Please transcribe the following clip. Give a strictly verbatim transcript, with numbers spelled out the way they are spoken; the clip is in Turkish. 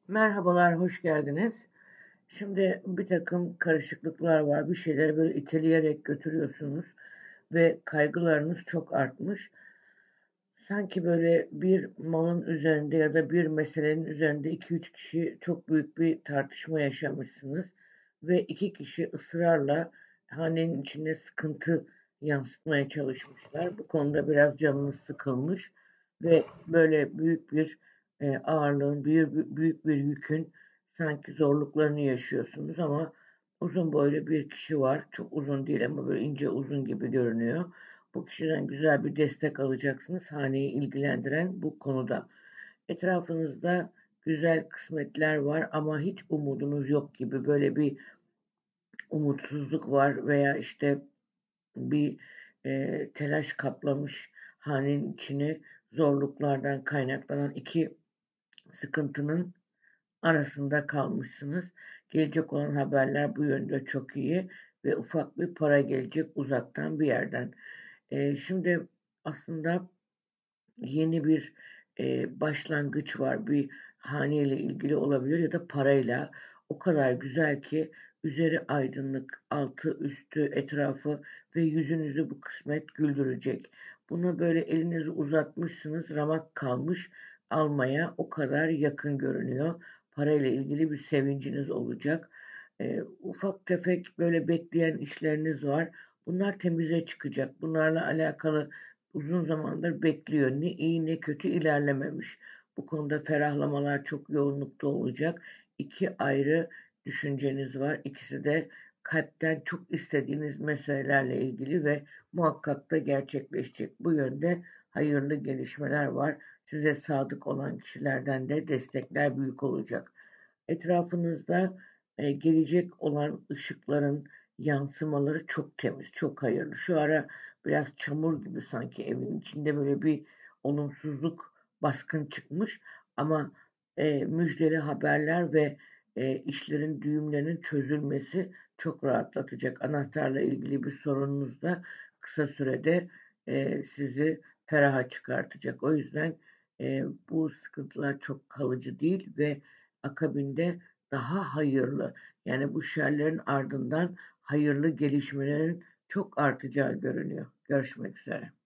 Merhabalar, hoş geldiniz. Şimdi bir takım karışıklıklar var. Bir şeyleri böyle iteleyerek götürüyorsunuz ve kaygılarınız çok artmış. Sanki böyle bir malın üzerinde ya da bir meselenin üzerinde iki üç kişi çok büyük bir tartışma yaşamışsınız ve iki kişi ısrarla hanenin içine sıkıntı yansıtmaya çalışmışlar. Bu konuda biraz canınız sıkılmış ve böyle büyük bir e, ağırlığın, büyük, büyük bir yükün sanki zorluklarını yaşıyorsunuz ama uzun boylu bir kişi var. Çok uzun değil ama böyle ince uzun gibi görünüyor. Bu kişiden güzel bir destek alacaksınız haneyi ilgilendiren bu konuda. Etrafınızda güzel kısmetler var ama hiç umudunuz yok gibi böyle bir umutsuzluk var veya işte bir e, telaş kaplamış hanenin içini zorluklardan kaynaklanan iki sıkıntının arasında kalmışsınız. Gelecek olan haberler bu yönde çok iyi ve ufak bir para gelecek uzaktan bir yerden. E, şimdi aslında yeni bir e, başlangıç var. Bir haneyle ilgili olabilir ya da parayla. O kadar güzel ki üzeri aydınlık, altı, üstü, etrafı ve yüzünüzü bu kısmet güldürecek. Buna böyle elinizi uzatmışsınız, ramak kalmış almaya o kadar yakın görünüyor. Parayla ilgili bir sevinciniz olacak. E, ufak tefek böyle bekleyen işleriniz var. Bunlar temize çıkacak. Bunlarla alakalı uzun zamandır bekliyor. Ne iyi ne kötü ilerlememiş. Bu konuda ferahlamalar çok yoğunlukta olacak. İki ayrı düşünceniz var. İkisi de kalpten çok istediğiniz meselelerle ilgili ve muhakkak da gerçekleşecek. Bu yönde hayırlı gelişmeler var. Size sadık olan kişilerden de destekler büyük olacak. Etrafınızda e, gelecek olan ışıkların yansımaları çok temiz, çok hayırlı. Şu ara biraz çamur gibi sanki evin içinde böyle bir olumsuzluk baskın çıkmış ama e, müjdeli haberler ve e, işlerin düğümlerinin çözülmesi çok rahatlatacak. Anahtarla ilgili bir sorununuz da kısa sürede e, sizi feraha çıkartacak. O yüzden e, bu sıkıntılar çok kalıcı değil ve akabinde daha hayırlı, yani bu şerlerin ardından hayırlı gelişmelerin çok artacağı görünüyor. Görüşmek üzere.